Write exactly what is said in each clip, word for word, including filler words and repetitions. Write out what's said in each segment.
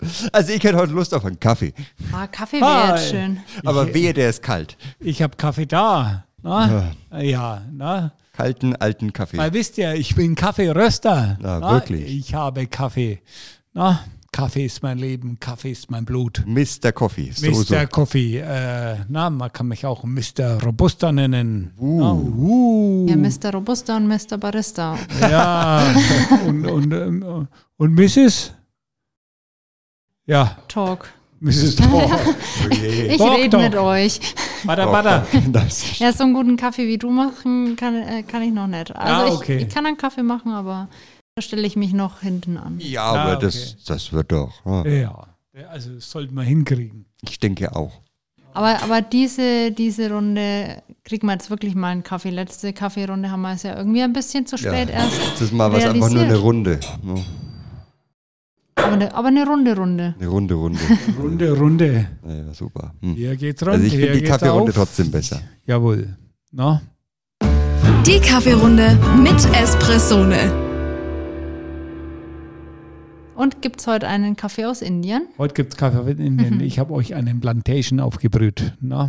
Also ich hätte heute Lust auf einen Kaffee. Ah, Kaffee wäre jetzt schön. Aber Ich- wehe, der ist kalt. Ich habe Kaffee da. Na? Ja, na? Kalten, alten Kaffee. Weil wisst ihr, ich bin Kaffeeröster. Na, Na? wirklich? Ich habe Kaffee. Na? Kaffee ist mein Leben, Kaffee ist mein Blut. Mister Coffee. So, Mister so. Coffee. Äh, na, man kann mich auch Mister Robusta nennen. Uh. Na, uh. Ja, Mister Robusta und Mister Barista. Ja. und, und, ähm, und Missus Ja, Talk. Missus Talk. Oh je. Ich Talk, rede talk. mit euch. Bada, bada. Das- Ja, so einen guten Kaffee wie du machen kann, äh, kann ich noch nicht. Also Ah, okay. ich, ich kann einen Kaffee machen, aber da stelle ich mich noch hinten an. Ja, aber Ah, okay. das, das wird doch. Ja. Ja, also das sollten wir hinkriegen. Ich denke auch. Aber, aber diese, diese Runde kriegen wir jetzt wirklich mal einen Kaffee. Letzte Kaffeerunde haben wir es ja irgendwie ein bisschen zu spät Ja. erst. Das Mal war es einfach nur eine realisiert. Runde. Ja. Aber eine, aber eine runde Runde. Eine Runde, Runde. Runde, Runde. Ja, super. Hm. Hier geht's rund, Also ich hier finde die geht's Kaffeerunde auf. trotzdem besser. Jawohl. Na? Die Kaffeerunde mit Espressone. Und gibt es heute einen Kaffee aus Indien? Heute gibt's Kaffee aus Indien. Ich habe euch einen Plantation aufgebrüht. Na?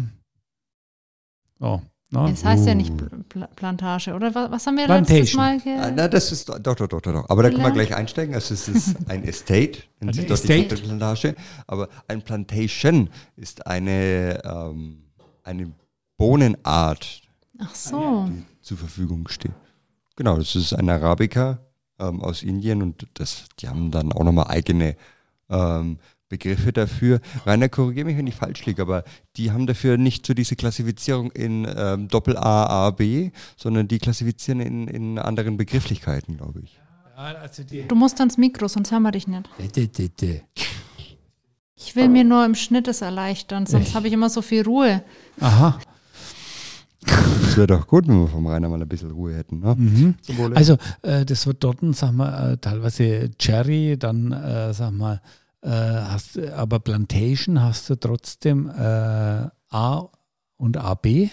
Oh, na? Es heißt ja nicht Uh. Pl Pl Plantage, oder? Was, was haben wir Plantation. letztes Mal ge Ah, na, das ist doch, doch, doch, doch, doch. Aber da können wir Vielleicht. gleich einsteigen. Also es ist ein Estate, nennt Eine sich dort die Estate? Plantage. Aber ein Plantation ist eine, ähm, eine Bohnenart, Ach so. die zur Verfügung steht. Genau, das ist ein Arabica ähm, aus Indien und das, die haben dann auch nochmal eigene ähm, Begriffe dafür. Rainer, korrigiere mich, wenn ich falsch liege, aber die haben dafür nicht so diese Klassifizierung in ähm, Doppel-A, A, B, sondern die klassifizieren in, in anderen Begrifflichkeiten, glaube ich. Ja, also die. Du musst ans Mikro, sonst hören wir dich nicht. D- d- d- Ich will mir nur im Schnitt es erleichtern, sonst habe ich immer so viel Ruhe. Aha. Das wäre doch gut, wenn wir vom Rainer mal ein bisschen Ruhe hätten. Ne? Mhm. Zum Wohle. Also äh, das wird dort, sag mal, äh, teilweise Cherry, dann äh, sag mal, äh, hast du- aber Plantation hast du trotzdem äh, A und A B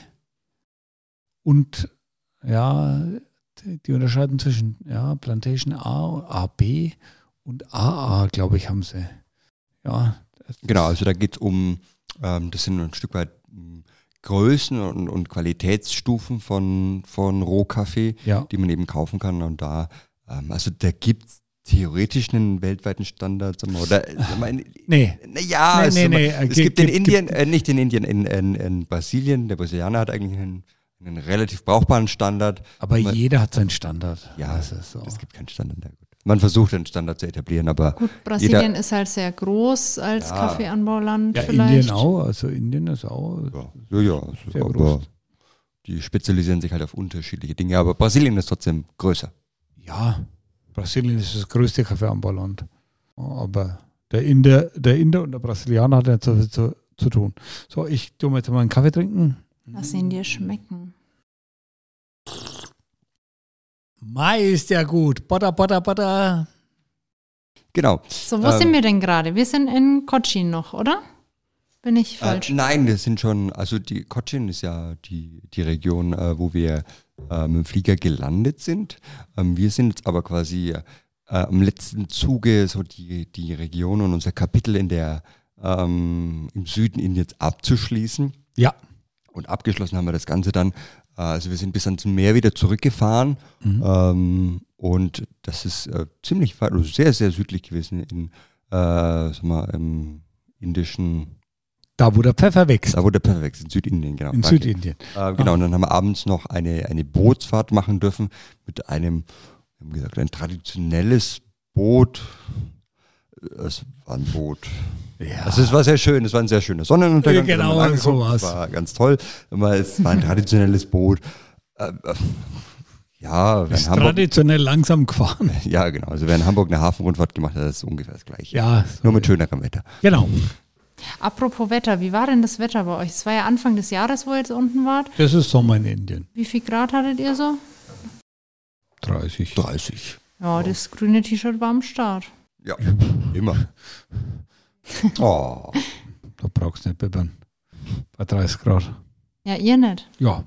und ja, die, die unterscheiden zwischen ja, Plantation A, A B und A A, glaube ich, haben sie. Ja, das Genau, also da geht es um, ähm, das sind ein Stück weit ähm, Größen und, und Qualitätsstufen von, von Rohkaffee, ja. die man eben kaufen kann. Und da, ähm, also da gibt es theoretisch einen weltweiten Standard. Sagen wir, oder, sagen wir, Nee. naja, Nee, es, nee, sagen wir, nee, es äh, gibt gibt- in Indien, äh, nicht in Indien, in, in, in Brasilien, der Brasilianer hat eigentlich einen, einen relativ brauchbaren Standard. Aber Man- jeder hat seinen Standard. Ja, das ist so. Es gibt keinen Standard. Ja, gut. Man versucht einen Standard zu etablieren, aber Gut, Brasilien ist halt sehr groß als Ja. Kaffeeanbauland Ja, vielleicht. Indien auch. Also Indien ist auch. ja, ja, ja also, Sehr aber groß. die spezialisieren sich halt auf unterschiedliche Dinge. Aber Brasilien ist trotzdem größer. Ja, Brasilien ist das größte Kaffeeanbauland. Aber der Inder, der Inder und der Brasilianer hat nicht so viel zu, zu tun. So, ich tue mir jetzt mal einen Kaffee trinken. Lass ihn dir schmecken. Mai ist ja gut. Butter, Butter, Butter. Genau. So, wo Ähm. sind wir denn gerade? Wir sind in Cochin noch, oder? Bin ich Äh, falsch? nein, wir sind schon, also die Cochin ist ja die, die Region, äh, wo wir äh, mit dem Flieger gelandet sind. Ähm, wir sind jetzt aber quasi äh, am letzten Zuge, so die, die Region und unser Kapitel in der, ähm, im Süden Indiens abzuschließen. Ja. Und abgeschlossen haben wir das Ganze dann. Äh, also wir sind bis ans Meer wieder zurückgefahren. Mhm. Ähm, und das ist äh, ziemlich weit, also sehr, sehr südlich gewesen in äh, sag mal, im indischen, Da, wo der Pfeffer wächst. da wo der Pfeffer wächst, in Südindien, genau. In danke. Südindien. Äh, genau, und dann haben wir abends noch eine, eine Bootsfahrt machen dürfen mit einem, wir haben gesagt, ein traditionelles Boot. Es war ein Boot. Ja. Also es war sehr schön, es war ein sehr schöner Sonnenuntergang. Ja, genau, Wir haben angeguckt, so war's. Es war ganz toll. Aber es war ein traditionelles Boot. Äh, äh, ja, wer Ist in Hamburg, traditionell langsam gefahren. ja, genau. Also wer in Hamburg eine Hafenrundfahrt gemacht hat, das ist ungefähr das Gleiche. Ja, Nur mit schönerem Wetter. genau. Apropos Wetter, wie war denn das Wetter bei euch? Es war ja Anfang des Jahres, wo ihr jetzt unten wart. Das ist Sommer in Indien. Wie viel Grad hattet ihr so? dreißig. dreißig. Ja, das grüne T-Shirt war am Start. Ja, immer. Oh. Da brauchst du nicht bibbern. Bei dreißig Grad. Ja, ihr nicht. Ja.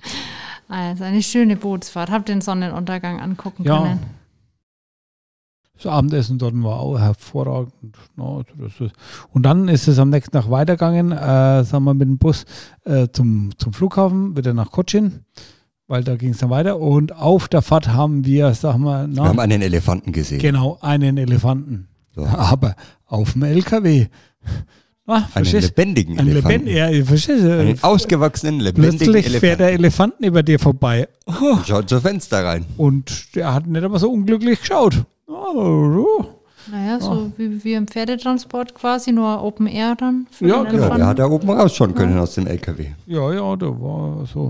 Also eine schöne Bootsfahrt. Habt den Sonnenuntergang angucken Ja. können. Das Abendessen dort war auch hervorragend. No, das ist, und dann ist es am nächsten Tag weitergegangen, äh, sagen wir mit dem Bus äh, zum, zum Flughafen, wieder nach Cochin, weil da ging es dann weiter. Und auf der Fahrt haben wir, sagen wir, na, Wir haben einen Elefanten gesehen. genau, einen Elefanten. So. Aber auf dem L K W. Na, Einen verstehst? lebendigen Ein Elefanten. Lebend, ja, verstehst du? Einen ausgewachsenen, lebendigen Plötzlich fährt der Elefanten. Elefanten über dir vorbei. Oh, Schaut zum Fenster rein. und der hat nicht aber so unglücklich geschaut. Oh, Naja, so wie, wie im Pferdetransport quasi, nur Open Air dann. Für Ja, den genau. Ja, Elefanten. der hat da oben rausschauen können aus dem L K W. ja, ja, da war so.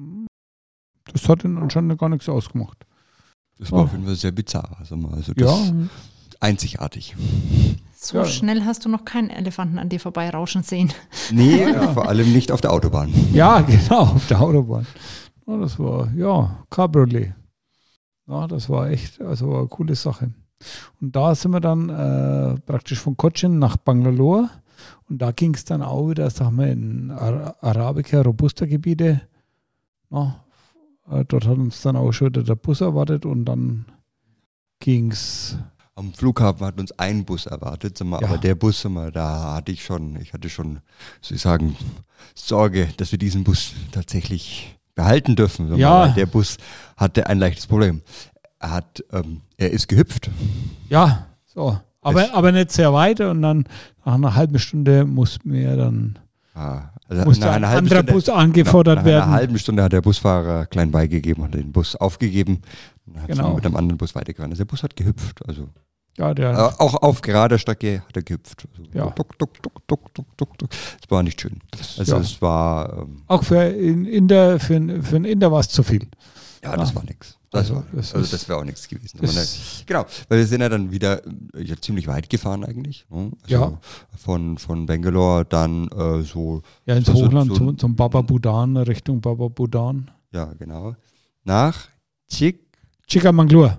Das hat ihn anscheinend gar nichts ausgemacht. Das war Oh. auf jeden Fall sehr bizarr. Also, mal, also das Ja, einzigartig. So Ja. schnell hast du noch keinen Elefanten an dir vorbeirauschen sehen. Nee, vor allem nicht auf der Autobahn. ja, genau, auf der Autobahn. Ja, das war, ja, Cabriolet. Ja, das war echt, also war eine coole Sache. Und da sind wir dann äh, praktisch von Cochin nach Bangalore. Und da ging es dann auch wieder, sagen wir, in Ar- Arabica, Robusta-Gebiete. Ja, äh, dort hat uns dann auch schon wieder der Bus erwartet und dann ging es. Am Flughafen hat uns ein Bus erwartet, sag mal, Ja. aber der Bus, sag mal, da hatte ich schon, ich hatte schon, soll ich sagen, Sorge, dass wir diesen Bus tatsächlich behalten dürfen. Sag mal, Ja. weil der Bus hatte ein leichtes Problem. Er hat, ähm, er ist gehüpft. Ja, so. Aber, Es- aber nicht sehr weit und dann nach einer halben Stunde mussten wir dann, Ah, also musste nach ein einer halben anderer Stunde, Bus angefordert nach werden. einer halben Stunde hat der Busfahrer klein beigegeben und den Bus aufgegeben. Und dann hat Genau. genau. mit einem anderen Bus weitergefahren. Also der Bus hat gehüpft. Also Ja, der, äh, auch auf gerader Strecke hat er gehüpft. Also Ja. Duck, duck, duck, duck, duck, duck, duck. Es war nicht schön. Also ja. es war, ähm, Auch für, in, in der, für, einen- für einen Inder war es zu viel. ja, das Ja. war nichts. Das, Also, war, das also ist- das wäre auch nichts gewesen. das- Man, genau, weil wir sind ja dann wieder äh, ja, ziemlich weit gefahren eigentlich. Ne? Also Ja. Von, von Bangalore dann äh, so, Ja, ins Also Hochland so- zum, zum Baba Budan, Richtung Baba Budan. ja genau, nach Chik. Chickamanglur.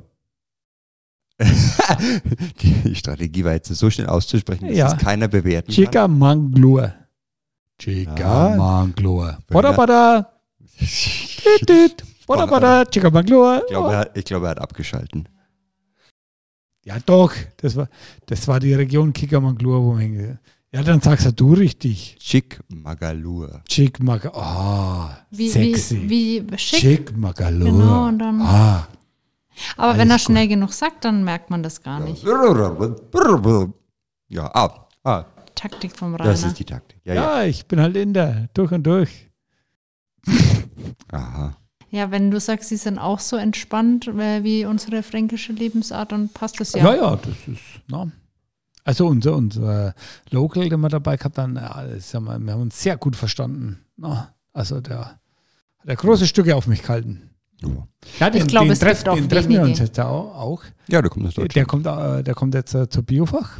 Die Strategie war jetzt so schnell auszusprechen, dass Ja. es keiner bewerten kann. Chickamanglur. Chickamanglur. Bada bada. Tüt, tüt. Bada bada. Chickamanglur. Ich glaube, er hat, ich glaube, er hat abgeschalten. Ja, doch. Das war, das war die Region Chickamanglur, wo wir hingegangen. Ja, dann sagst du richtig. Chikmagalur. Chicmagalur. Ah, Wie, sexy. wie, wie schick. Chicmagalur. Genau, und dann- Ah, Aber wenn er alles gut. schnell genug sagt, dann merkt man das gar nicht. Ja, ah, ah, Taktik vom Rainer. das ist die Taktik. Ja, ja. ja, ich bin halt Inder. Durch und durch. Aha. Ja, wenn du sagst, sie sind auch so entspannt äh, wie unsere fränkische Lebensart, dann passt das Ja, ja. ja, das ist, na. Also unser, unser Local, den wir dabei gehabt haben, ja, das haben wir, wir haben uns sehr gut verstanden. Na, also der hat er große Stücke auf mich gehalten. Ja, Ja, den, Ich glaube, den, es treff, gibt auch den treffen wir wenige. uns jetzt auch. auch. ja da kommt das Der, Deutsche. der, kommt, äh, der kommt jetzt äh, zur Biofach.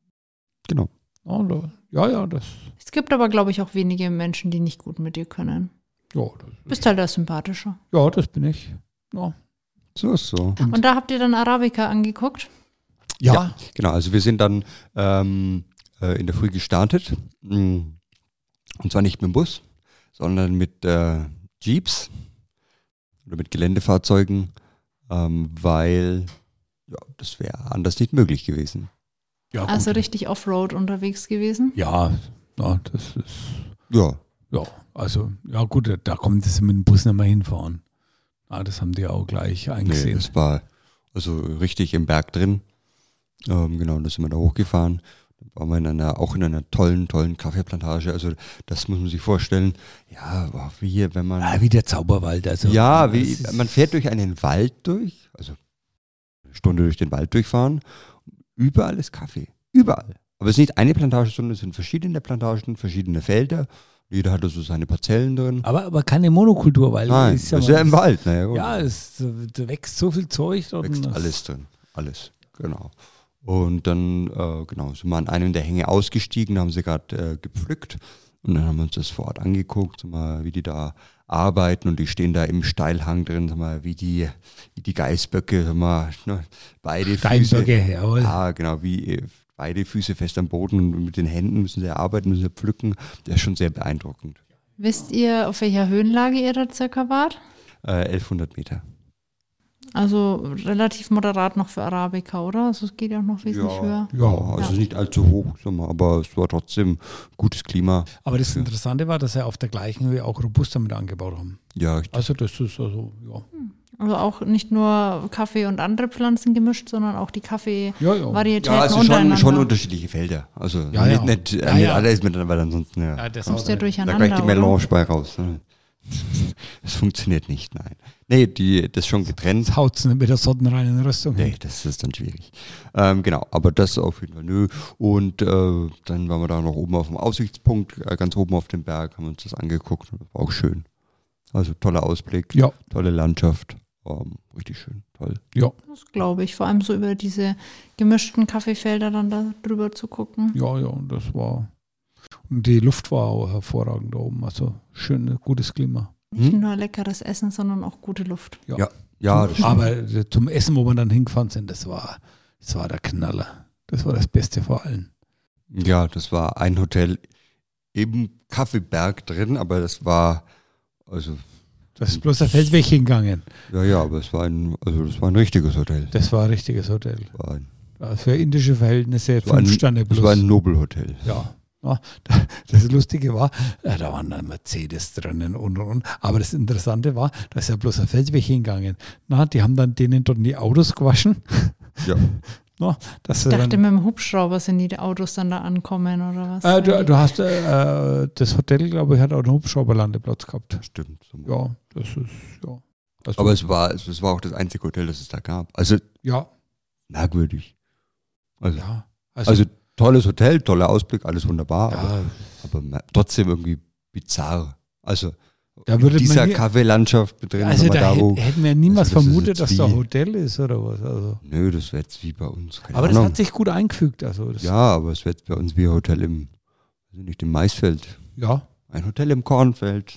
Genau. Ja, da- ja, ja, das, Es gibt aber, glaube ich, auch wenige Menschen, die nicht gut mit dir können. ja, das, Bist halt der Sympathische. ja, das bin ich. Ja. So, so. Und da habt ihr dann Arabica angeguckt? Ja, Ja. Genau, also wir sind dann ähm, äh, in der Früh gestartet. Mm. Und zwar nicht mit dem Bus, sondern mit äh, Jeeps oder mit Geländefahrzeugen, ähm, weil ja, das wäre anders nicht möglich gewesen. ja, gut. Also richtig Offroad unterwegs gewesen? ja, ja, das ist. Ja, Ja, also, ja gut, da kommt es mit dem Bus nicht mehr hinfahren. Ah, das haben die auch gleich nee, eingesehen. das war also richtig im Berg drin. Ähm, genau, und da sind wir da hochgefahren. Da waren wir in einer, auch in einer tollen, tollen Kaffeeplantage. Also das muss man sich vorstellen. Ja, wow, wie hier, wenn man... Ah, wie der Zauberwald. Also, ja, das wie, ist- man fährt durch einen Wald durch, also eine Stunde durch den Wald durchfahren. Überall ist Kaffee. Überall. Aber es ist nicht eine Plantage, sondern es sind verschiedene Plantagen, verschiedene Felder. Jeder hat so seine Parzellen drin. aber, aber keine Monokultur, weil Nein, ist das ist mal- ja im Wald. Naja, gut. Ja, es da wächst so viel Zeug dort. wächst und das- alles drin. Alles, genau. Und dann, äh, genau, sind wir an einem der Hänge ausgestiegen, da haben sie gerade äh, gepflückt. Und dann haben wir uns das vor Ort angeguckt, sag mal, wie die da arbeiten. Und die stehen da im Steilhang drin, sag mal, wie die, wie die Geißböcke, sag mal, ne, beide Füße. Steinböcke, jawohl. Ja, genau, wie äh, beide Füße fest am Boden und mit den Händen müssen sie arbeiten, müssen sie pflücken. Das ist schon sehr beeindruckend. Wisst ihr, auf welcher Höhenlage ihr da circa wart? Äh, elfhundert Meter. Also relativ moderat noch für Arabica, oder? Also es geht ja auch noch wesentlich Ja, höher. ja, also Ja. nicht allzu hoch, sag mal, aber es war trotzdem gutes Klima. Aber das Interessante war, dass sie auf der gleichen Höhe auch Robusta mit angebaut haben. Ja, richtig. Also das ist also, ja. Also auch nicht nur Kaffee und andere Pflanzen gemischt, sondern auch die Kaffee-Varietäten Ja, ja. Ja, also schon, untereinander. schon unterschiedliche Felder. Also Ja, nicht, ja. nicht, Ja, nicht ja. alles miteinander, weil ansonsten ja, Ja, das Kommst auch du ja nicht. da durcheinander, gleich die oder? Melange bei raus. Ne? Das funktioniert nicht, nein. Nee, die, das ist schon getrennt. Das haut es nicht mit der sortenreinen Röstung Nee, hin. das ist dann schwierig. Ähm, genau, aber das auf jeden Fall nö. Und äh, dann waren wir da noch oben auf dem Aussichtspunkt, äh, ganz oben auf dem Berg, haben uns das angeguckt. Das war auch schön. Also toller Ausblick, Ja, tolle Landschaft. Ähm, richtig schön, toll. ja, Das glaube ich. Vor allem so über diese gemischten Kaffeefelder dann da drüber zu gucken. ja, ja, das war. Und die Luft war auch hervorragend da oben. Also schön, gutes Klima. Nicht Hm? nur leckeres Essen, sondern auch gute Luft. Ja, ja, das stimmt. Aber zum Essen, wo wir dann hingefahren sind, das war, das war der Knaller. Das war das Beste vor allem. Ja, das war ein Hotel im Kaffeeberg drin, aber das war, also, Das ist bloß ein Feldweg hingegangen. ja, ja, aber es war ein, also das war ein richtiges Hotel. Das war ein richtiges Hotel. War ein, Also für indische Verhältnisse das war ein, fünf Sterne das plus. war ein Nobelhotel. Ja. Ja, das Lustige war, äh, da waren dann Mercedes drinnen und und und. Aber das Interessante war, da ist ja bloß ein Feldweg hingegangen. Na, die haben dann denen dort die Autos gewaschen. Ja. Na, dass Ich sie dachte, dann, mit dem Hubschrauber sind die Autos dann da ankommen oder was? äh, du, du hast äh, das Hotel, glaube ich, hat auch einen Hubschrauberlandeplatz gehabt. Stimmt. So. Ja, das ist, ja. Also, Aber es war, es, es war auch das einzige Hotel, das es da gab. Also ja, merkwürdig. Also, ja. Also, also tolles Hotel, toller Ausblick, alles wunderbar, aber, ja, aber mer- trotzdem irgendwie bizarr. Also Da in würde man dieser nie- Kaffeelandschaft drin, also wenn man da da wo. hätt, hätten wir niemals also das ist vermutet, jetzt dass da ein wie- Hotel ist oder was. Also. Nö, das wäre jetzt wie bei uns. Keine Aber das Ahnung. hat sich gut eingefügt. Also das, Ja, aber es wird bei uns wie ein Hotel im, also nicht im Maisfeld. ja. Ein Hotel im Kornfeld.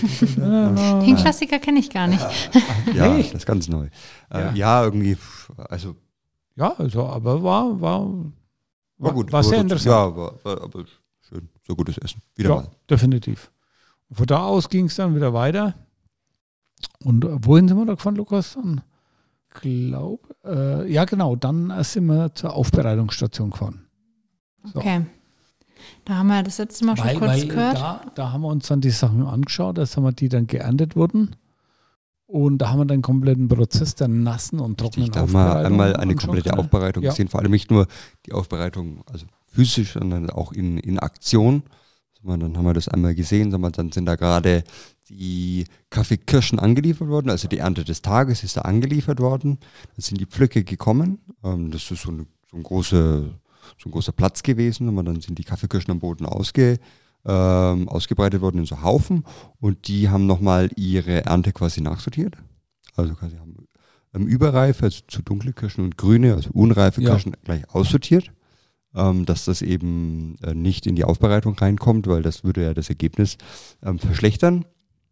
Den Klassiker kenne ich gar nicht. Ja, Echt? das ist ganz neu. Äh, Ja. ja. irgendwie, also Ja, also, aber war, war, war gut. War sehr gut. interessant. Ja, war, war aber schön. So gutes Essen. Wieder Ja, mal. definitiv. Und von da aus ging es dann wieder weiter. Und äh, wohin sind wir da gefahren, Lukas? Dann glaub, äh, ja, genau. Dann äh, sind wir zur Aufbereitungsstation gefahren. So. Okay. Da haben wir das letzte Mal schon Weil, kurz weil gehört. da, da haben wir uns dann die Sachen angeschaut, das haben wir die dann geerntet wurden. Und da haben wir den kompletten Prozess der nassen und trockenen Da haben wir Aufbereitung einmal eine anschauen komplette können. Aufbereitung Ja. gesehen. Vor allem nicht nur die Aufbereitung, also physisch, sondern auch in, in Aktion. Dann haben wir das einmal gesehen, dann sind da gerade die Kaffeekirschen angeliefert worden, also die Ernte des Tages ist da angeliefert worden. Dann sind die Pflücke gekommen. Das ist so, eine, so, ein, große, so ein großer Platz gewesen. Und dann sind die Kaffeekirschen am Boden ausge, ähm, ausgebreitet worden in so Haufen. Und die haben nochmal ihre Ernte quasi nachsortiert. Also quasi haben ähm, überreife, also zu dunkle Kirschen und grüne, also unreife Ja. Kirschen gleich aussortiert. Ähm, dass das eben äh, nicht in die Aufbereitung reinkommt, weil das würde ja das Ergebnis ähm, verschlechtern.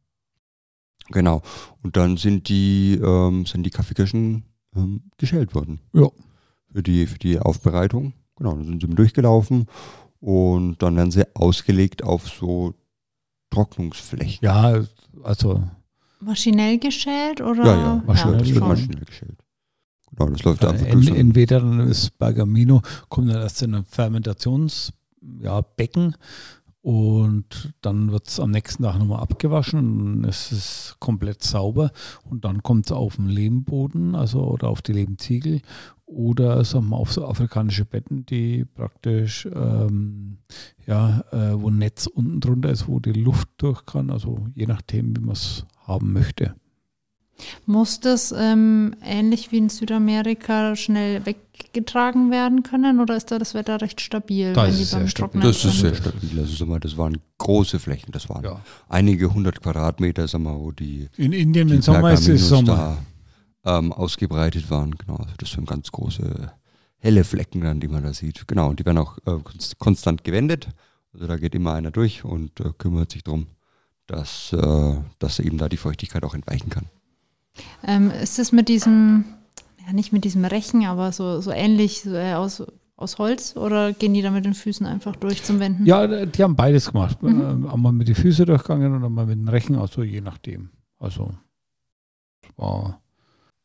Genau. Und dann sind die, ähm, sind die Kaffeekirschen ähm, geschält worden. Ja. Für die, für die Aufbereitung. Genau, dann sind sie durchgelaufen und dann werden sie ausgelegt auf so Trocknungsflächen. Ja, also Maschinell geschält oder? Ja, ja, maschinell, das wird schon. maschinell geschält. Genau, das läuft einfach en, durch. so ein- entweder dann ist Bergamino, kommt dann erst in ein Fermentationsbecken ja, Becken und dann wird es am nächsten Tag nochmal abgewaschen und es ist komplett sauber und dann kommt es auf den Lehmboden, also oder auf die Lehmziegel oder sagen wir, auf so afrikanische Betten, die praktisch ähm, ja, äh, wo ein Netz unten drunter ist, wo die Luft durch kann, also je nachdem, wie man es haben möchte. Muss das ähm, ähnlich wie in Südamerika schnell weggetragen werden können oder ist da das Wetter recht stabil? Da wenn ist die es beim sehr stabil. Trocknen Das ist sind? sehr stabil. Also, sag mal, das waren große Flächen. Das waren Ja. einige hundert Quadratmeter, sag mal, wo die, In Indien die im Sommer ist es Pergaminos Sommer. da ähm, ausgebreitet waren. Genau, also das sind ganz große helle Flecken dann, die man da sieht. Genau, und die werden auch äh, konst- konstant gewendet. Also da geht immer einer durch und äh, kümmert sich darum, dass, äh, dass eben da die Feuchtigkeit auch entweichen kann. Ähm, ist es mit diesem, ja nicht mit diesem Rechen, aber so, so ähnlich so, äh, aus, aus Holz oder gehen die da mit den Füßen einfach durch zum Wenden? Ja, die haben beides gemacht. Mhm. Äh, einmal mit den Füßen durchgegangen und einmal mit dem Rechen, also je nachdem. Also es war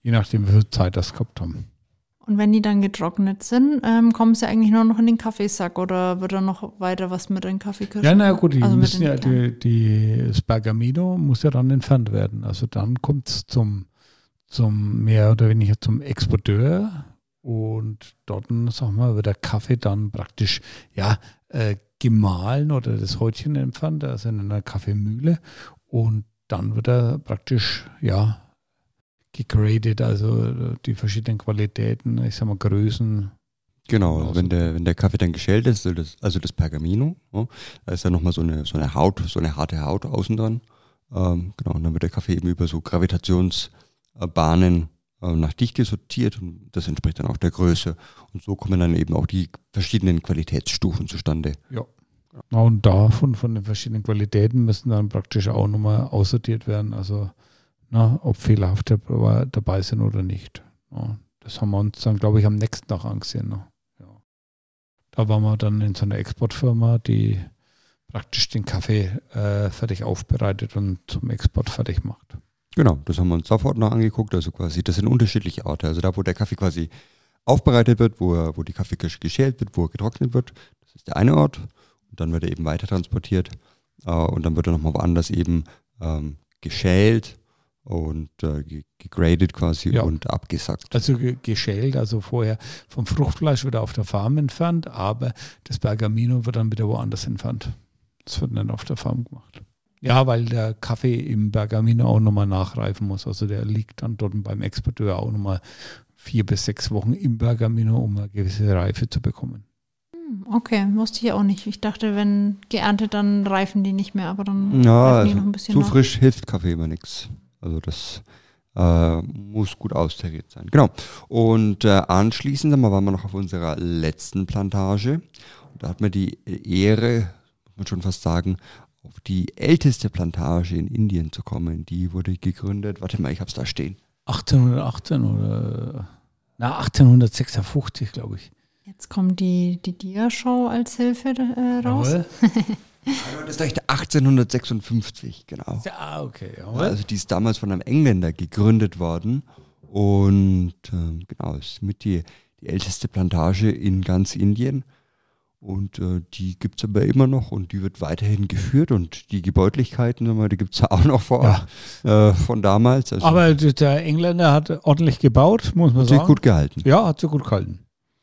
Je nachdem, wie viel Zeit das gehabt haben. Und wenn die dann getrocknet sind, ähm, kommen sie eigentlich nur noch in den Kaffeesack oder wird dann noch weiter was mit den Kaffeekirschen? Ja, na gut, die also müssen den, ja, die, die, das Bergamino muss ja dann entfernt werden. Also dann kommt es zum, zum mehr oder weniger zum Exporteur und dort, sagen wir, wird der Kaffee dann praktisch, ja, äh, gemahlen oder das Häutchen entfernt, also in einer Kaffeemühle und dann wird er praktisch, ja, gegradet, also die verschiedenen Qualitäten, ich sag mal Größen. Genau, also wenn der, wenn der Kaffee dann geschält ist, also das, also das Pergamino, ja, da ist ja nochmal so eine, so eine Haut, so eine harte Haut außen dran. Ähm, genau, und dann wird der Kaffee eben über so Gravitationsbahnen äh, nach Dichte sortiert und das entspricht dann auch der Größe. Und so kommen dann eben auch die verschiedenen Qualitätsstufen zustande. Ja. Ja, und davon, von den verschiedenen Qualitäten müssen dann praktisch auch nochmal aussortiert werden, also na, ob fehlerhafte dabei sind oder nicht. Ja, das haben wir uns dann, glaube ich, am nächsten Tag angesehen. Ne? Ja. Da waren wir dann in so einer Exportfirma, die praktisch den Kaffee äh, fertig aufbereitet und zum Export fertig macht. Genau, das haben wir uns sofort noch angeguckt. Also quasi, das sind unterschiedliche Orte. Also da, wo der Kaffee quasi aufbereitet wird, wo, er, wo die Kaffeekirsche geschält wird, wo er getrocknet wird, das ist der eine Ort. Und dann wird er eben weiter transportiert. Äh, und dann wird er nochmal woanders eben ähm, geschält und äh, gegradet quasi ja. und abgesackt. Also ge- geschält, also vorher vom Fruchtfleisch wird auf der Farm entfernt, aber das Bergamino wird dann wieder woanders entfernt. Das wird dann auf der Farm gemacht. Ja, weil der Kaffee im Bergamino auch nochmal nachreifen muss. Also der liegt dann dort beim Exporteur auch nochmal vier bis sechs Wochen im Bergamino, um eine gewisse Reife zu bekommen. Okay, wusste ich auch nicht. Ich dachte, wenn geerntet, dann reifen die nicht mehr, aber dann ja, reifen die also noch ein bisschen zu nach. frisch hilft Kaffee immer nichts. Also das äh, muss gut austariert sein. Genau. Und äh, anschließend dann waren wir noch auf unserer letzten Plantage. Und da hat man die Ehre, muss man schon fast sagen, auf die älteste Plantage in Indien zu kommen. Die wurde gegründet, warte mal, ich habe es da stehen. achtzehnhundertachtzehn oder na achtzehnhundertsechsundfünfzig, glaube ich. Jetzt kommt die, die Dia-Show als Hilfe äh, raus. Das ist echt achtzehnhundertsechsundfünfzig, genau. Ja, okay. Jawohl. Also die ist damals von einem Engländer gegründet worden und äh, genau, ist mit die, die älteste Plantage in ganz Indien und äh, die gibt es aber immer noch und die wird weiterhin geführt und die Gebäudlichkeiten, die gibt es auch noch vor Ja. äh, von damals. Also Aber der Engländer hat ordentlich gebaut, muss man hat sich sagen. gut gehalten. Ja, hat sich gut gehalten.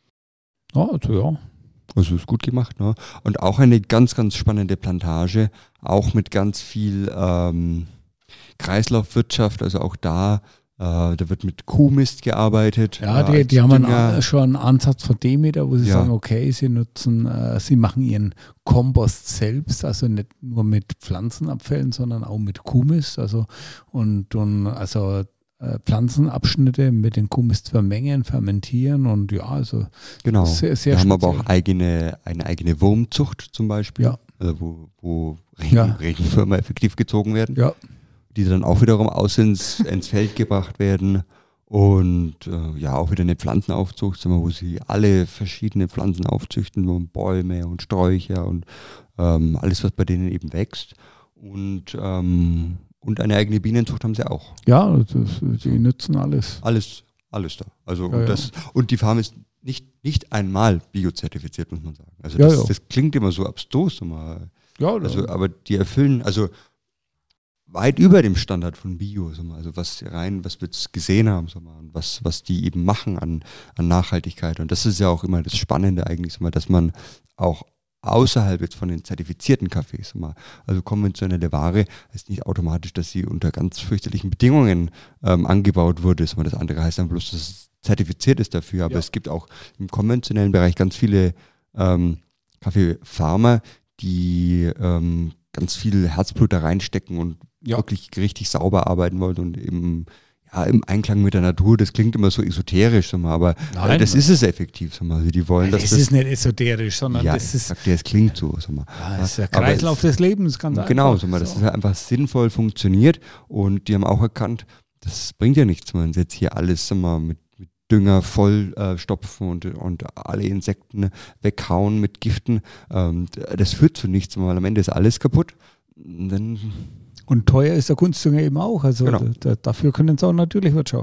Ja, also ja. Also ist gut gemacht, ne? Und auch eine ganz, ganz spannende Plantage, auch mit ganz viel ähm, Kreislaufwirtschaft, also auch da, äh, da wird mit Kuhmist gearbeitet. Ja, äh, die, als die haben einen, Dünger. An- schon einen Ansatz von Demeter, wo sie Ja. sagen, okay, sie nutzen, äh, sie machen ihren Kompost selbst, also nicht nur mit Pflanzenabfällen, sondern auch mit Kuhmist, also und, und also äh, Pflanzenabschnitte mit den Kuhmist vermengen, fermentieren und ja, also Genau. sehr, sehr Wir haben aber speziell. auch eigene, eine eigene Wurmzucht zum Beispiel, Ja. also wo, wo Regen, Ja. Regenwürmer effektiv gezogen werden, Ja, die dann auch wiederum aus ins, ins Feld gebracht werden. Und äh, ja, auch wieder eine Pflanzenaufzucht, sagen wir, wo sie alle verschiedene Pflanzen aufzüchten, und Bäume und Sträucher und ähm, alles, was bei denen eben wächst. Und, ähm, und eine eigene Bienenzucht haben sie auch. ja, das, die nutzen alles. Alles, alles da. Also Ja, und, ja. das, und die Farm ist nicht, nicht einmal biozertifiziert, muss man sagen. Also Ja, das, ja. das klingt immer so abstrus. Immer. Ja, Also, aber die erfüllen, also weit über dem Standard von Bio, sag mal, also was rein, was wir jetzt gesehen haben, sag mal, und was, was die eben machen an, an Nachhaltigkeit. Und das ist ja auch immer das Spannende eigentlich, sag mal, dass man auch außerhalb jetzt von den zertifizierten Kaffees, sag mal, also konventionelle Ware heißt nicht automatisch, dass sie unter ganz fürchterlichen Bedingungen ähm, angebaut wurde. Sag mal, das andere heißt dann bloß, dass es zertifiziert ist dafür. Aber Ja. es gibt auch im konventionellen Bereich ganz viele ähm, Kaffeefarmer, die ähm, ganz viel Herzblut da reinstecken und Ja. wirklich richtig sauber arbeiten wollen und eben ja, im Einklang mit der Natur. Das klingt immer so esoterisch, sag mal, aber Nein. äh, das ist es effektiv. Sag mal. Also die wollen, dass das das, ist nicht esoterisch, sondern ja, das ich ist, sag dir, es klingt so. Sag mal. ja, das ist der Aber Kreislauf es- des Lebens, ganz einfach. Genau, sag mal, das So. ist ja einfach sinnvoll funktioniert und die haben auch erkannt, das bringt ja nichts, man jetzt hier alles sag mal, mit, mit Dünger voll äh, stopfen und, und alle Insekten weghauen mit Giften. Ähm, das führt zu nichts, weil am Ende ist alles kaputt. Und dann Und teuer ist der Kunstdünger eben auch. Also Genau. da, da, dafür können sie auch natürlich wirtschaften.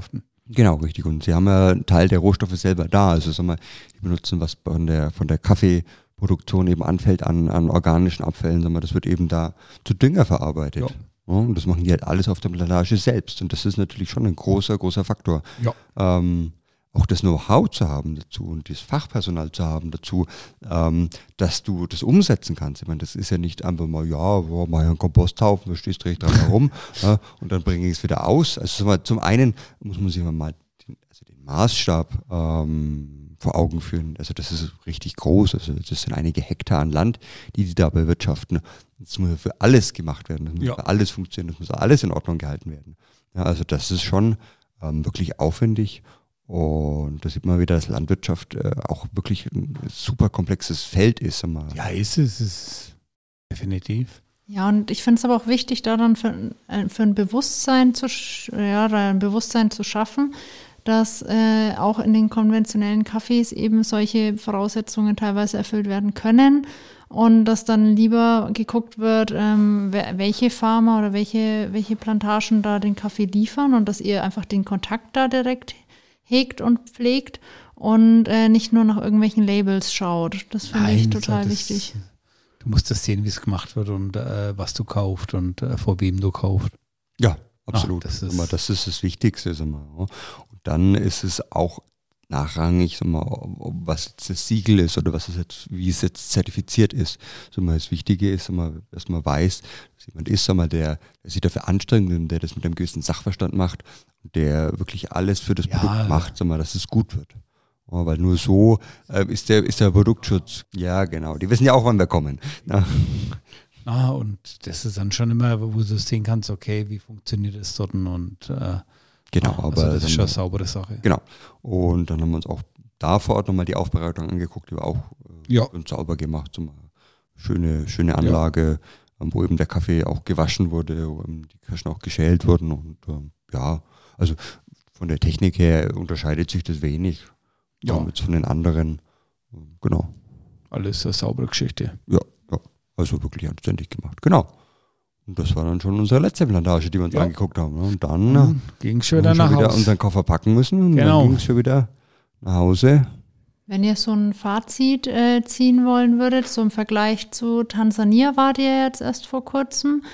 Genau, richtig. Und sie haben ja einen Teil der Rohstoffe selber da. Also sagen wir, die benutzen, was von der, von der Kaffeeproduktion eben anfällt an, an organischen Abfällen. Sagen wir, das wird eben da zu Dünger verarbeitet. Ja. Ja, und das machen die halt alles auf der Plantage selbst. Und das ist natürlich schon ein großer, großer Faktor. Ja. Ähm, auch das Know-how zu haben dazu und das Fachpersonal zu haben dazu, ähm, dass du das umsetzen kannst. Ich meine, das ist ja nicht einfach mal, ja, wo mach ich einen Komposthaufen, da stehst du recht dran herum ja, und dann bringe ich es wieder aus. Also mal, zum einen muss man sich mal den, also den Maßstab ähm, vor Augen führen. Also das ist richtig groß. Also das sind einige Hektar an Land, die die da bewirtschaften. Das muss ja für alles gemacht werden. Das muss Ja. für alles funktionieren. Das muss alles in Ordnung gehalten werden. Ja, also das ist schon ähm, wirklich aufwendig. Und da sieht man wieder, dass Landwirtschaft äh, auch wirklich ein super komplexes Feld ist. Sag mal. Ja, ist es, ist definitiv. Ja, und ich finde es aber auch wichtig, da dann für, äh, für ein Bewusstsein zu, sch- ja, da ein Bewusstsein zu schaffen, dass äh, auch in den konventionellen Cafés eben solche Voraussetzungen teilweise erfüllt werden können und dass dann lieber geguckt wird, ähm, wer, welche Farmer oder welche, welche Plantagen da den Kaffee liefern und dass ihr einfach den Kontakt da direkt hegt und pflegt und äh, nicht nur nach irgendwelchen Labels schaut. Das finde ich Nein, total das- wichtig. Du musst das sehen, wie es gemacht wird und äh, was du kaufst und äh, vor wem du kaufst. Ja, absolut. Ah, das ist- Sag mal, das ist das Wichtigste. Sag mal. Und dann ist es auch nachrangig, sag mal, ob, ob was jetzt das Siegel ist oder was es jetzt, wie es jetzt zertifiziert ist. Sag mal, das Wichtige ist, sag mal, dass man weiß, dass jemand ist, sag mal, der, der sich dafür anstrengt und der das mit einem gewissen Sachverstand macht und der wirklich alles für das Ja. Produkt macht, sag mal, dass es gut wird. Ja, weil nur so äh, ist, der, ist der Produktschutz. Ja, genau. Die wissen ja auch, wann wir kommen. Na, Ah, und das ist dann schon immer, wo du sehen kannst, okay, wie funktioniert das dort und äh, genau, ah, aber also das ist sag schon mal, eine saubere Sache. Genau. Und dann haben wir uns auch da vor Ort nochmal die Aufbereitung angeguckt, die war auch äh, Ja. und sauber gemacht. So mal schöne, schöne Anlage, ähm, wo eben der Kaffee auch gewaschen wurde, wo eben die Kirschen auch geschält wurden. Und ähm, ja, also von der Technik her unterscheidet sich das wenig. Ja. Ähm, jetzt von den anderen. Ähm, Genau. Alles eine saubere Geschichte. Ja, ja. Also wirklich anständig gemacht. Genau. Und das war dann schon unsere letzte Plantage, die wir uns Ja. angeguckt haben. Ne? Und dann äh, Ging schon haben wieder wir schon nach wieder Hause. unseren Koffer packen müssen. Und Genau. dann ging es schon wieder nach Hause. Wenn ihr so ein Fazit äh, ziehen wollen würdet, so im Vergleich zu Tansania wart ihr jetzt erst vor kurzem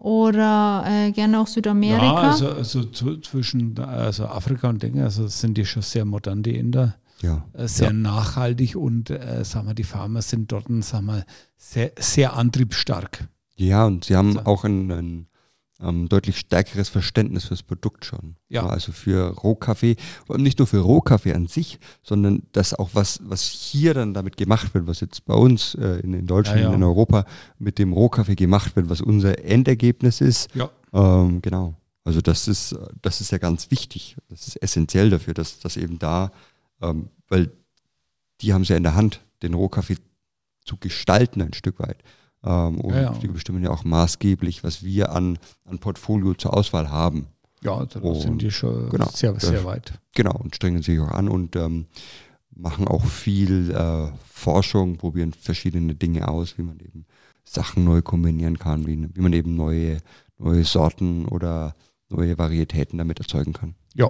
oder äh, gerne auch Südamerika. Ja, also, also zu, zwischen also Afrika und Dinge, also sind die schon sehr modern, die Inder, Ja. äh, sehr ja. nachhaltig und äh, sagen wir, die Farmer sind dort, sagen wir, sehr, sehr antriebsstark. Ja, und sie haben So. auch ein, ein ähm, deutlich stärkeres Verständnis fürs Produkt schon. Ja. Also für Rohkaffee, und nicht nur für Rohkaffee an sich, sondern das auch, was, was hier dann damit gemacht wird, was jetzt bei uns äh, in, in Deutschland, Ja, ja. in Europa mit dem Rohkaffee gemacht wird, was unser Endergebnis ist. Ja. Ähm, genau. Also das ist, das ist ja ganz wichtig. Das ist essentiell dafür, dass, dass eben da, ähm, weil die haben es ja in der Hand, den Rohkaffee zu gestalten ein Stück weit. Ähm, und Ja, ja. die bestimmen ja auch maßgeblich, was wir an, an Portfolio zur Auswahl haben. Ja, da Und sind die schon genau, sehr, sehr das- weit. Genau, und strengen sich auch an und ähm, machen auch viel äh, Forschung, probieren verschiedene Dinge aus, wie man eben Sachen neu kombinieren kann, wie, wie man eben neue, neue Sorten oder neue Varietäten damit erzeugen kann. Ja,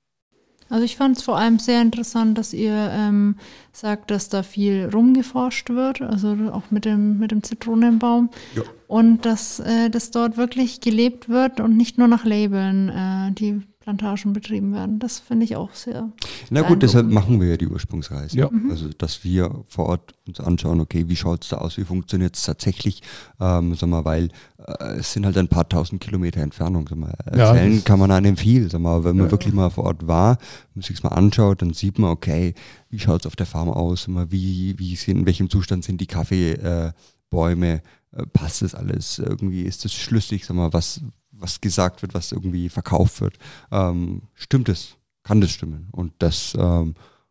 Also ich fand es vor allem sehr interessant, dass ihr ähm, sagt, dass da viel rumgeforscht wird, also auch mit dem, mit dem Zitronenbaum. Ja. Und dass äh, das dort wirklich gelebt wird und nicht nur nach Labeln äh, die Plantagen betrieben werden. Das finde ich auch sehr. Na gut, deshalb beeindruckend. machen wir ja die Ursprungsreise. Ja. Also, dass wir vor Ort uns anschauen, okay, wie schaut es da aus, wie funktioniert es tatsächlich, ähm, sag mal, weil äh, es sind halt ein paar tausend Kilometer Entfernung, sag mal, Ja, erzählen das- kann man einem viel, sag mal, wenn man Ja. wirklich mal vor Ort war, und sich mal anschaut, dann sieht man, okay, wie schaut es auf der Farm aus, sag mal, wie, wie sind, in welchem Zustand sind die Kaffeebäume, äh, Bäume, äh, passt das alles, irgendwie ist das schlüssig, sag mal, was, was gesagt wird, was irgendwie verkauft wird, ähm, stimmt es, kann das stimmen? Und das, ähm,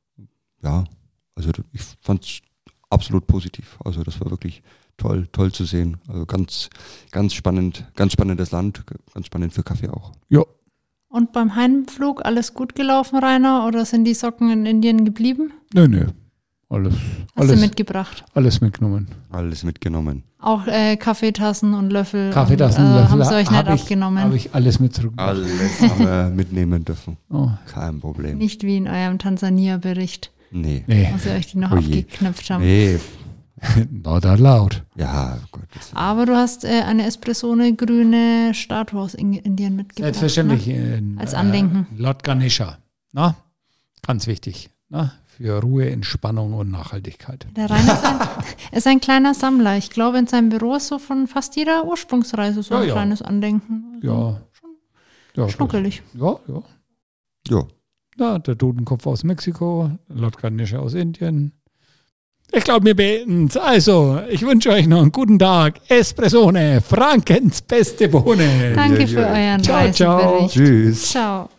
ja, also ich fand es absolut positiv. Also das war wirklich toll, toll zu sehen. Also ganz, ganz spannend, ganz spannendes Land, ganz spannend für Kaffee auch. ja. Und beim Heimflug alles gut gelaufen, Rainer, oder sind die Socken in Indien geblieben? Nö, nö. Alles, Hast alles, du mitgebracht? alles mitgenommen. Alles mitgenommen. Auch äh, Kaffeetassen und Löffel. Kaffeetassen, und, äh, Löffel haben sie euch nicht habe ich, abgenommen. hab ich alles mit zurückgebracht. Alles haben wir mitnehmen dürfen. Oh, Kein Problem. Nicht wie in eurem Tansania-Bericht, Nee. nee, wo sie euch die noch Oh je. abgeknöpft haben. Nee. not allowed. Ja, Gott. Das Aber du hast äh, eine Espressone grüne Statue aus In- Indien mitgebracht. Selbstverständlich. Ne? in, Als Andenken. Äh, Lord Ganesha. Na? Ganz wichtig. Na? Für Ruhe, Entspannung und Nachhaltigkeit. Der Rainer ist ein, ist ein kleiner Sammler. Ich glaube, in seinem Büro ist so von fast jeder Ursprungsreise so Ja, ein ja. kleines Andenken. Also Ja. ja Schnuckelig. Ja, ja. Ja. Na, der Totenkopf aus Mexiko, Lord Ganesha aus Indien. Ich glaube, wir beten. Also, ich wünsche euch noch einen guten Tag. Espressone, Frankens beste Bohne. Danke Ja, für ja. euren Ciao, ciao. Reisebericht. Tschüss. Ciao.